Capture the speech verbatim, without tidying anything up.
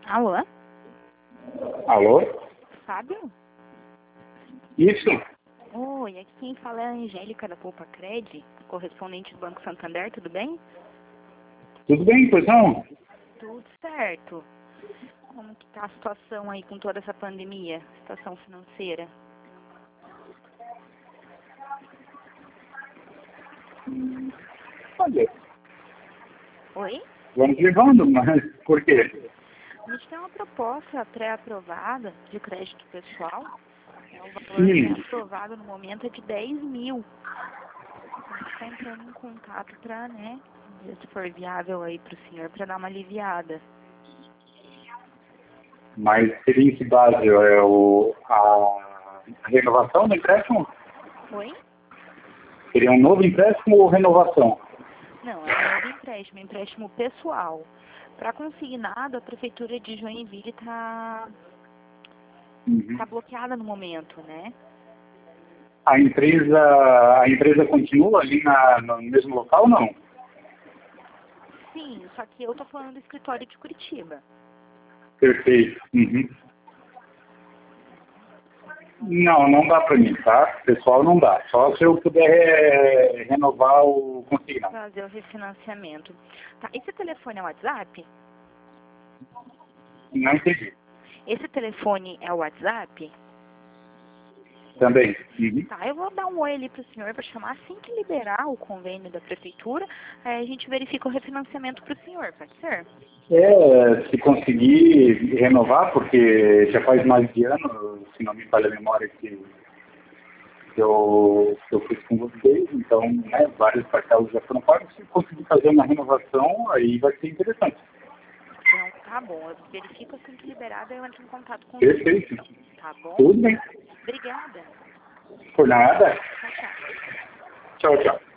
Alô? Alô? Fábio? Isso? Oi, aqui quem fala é a Angélica da Poupa Cred, correspondente do Banco Santander, tudo bem? Tudo bem, pois não? Tudo certo. Como que tá a situação aí com toda essa pandemia, situação financeira? Olha, Oi? vamos levando, mas por quê? A gente tem uma proposta pré-aprovada de crédito pessoal. É, o valor Sim, pré-aprovado no momento é de dez mil. A gente está entrando em contato para, né, ver se for viável aí para o senhor, para dar uma aliviada. mas seria em que base? É o, a, a renovação do empréstimo? Oi? Seria um novo empréstimo ou renovação? Não, é um novo empréstimo, empréstimo pessoal. Para consignado, a prefeitura de Joinville está Uhum. tá bloqueada no momento, né? A empresa, a empresa continua ali na, no mesmo local ou não? Sim, só que eu tô falando do escritório de Curitiba. Perfeito. Uhum. Não, não dá para mim, tá? Pessoal, não dá. Só se eu puder é, renovar o consignado. Fazer o refinanciamento. Tá, esse telefone é o WhatsApp? Não entendi. Esse telefone é o WhatsApp? Também. Uhum. Tá, eu vou dar um oi ali pro senhor para chamar assim que liberar o convênio da prefeitura, aí a gente verifica o refinanciamento pro senhor, pode ser? É, se conseguir renovar, porque já faz mais de ano, se não me falha a memória, que, que, eu, que eu fiz com vocês, então, né, vários parcelas já foram pagos. Se conseguir fazer uma renovação, aí vai ser interessante. Então, tá bom, eu verifico assim que liberar, daí eu entro em contato com o senhor, Perfeito. então, tá bom? Tudo bem. Obrigada. Por nada. Tchau, tchau. Tchau, tchau.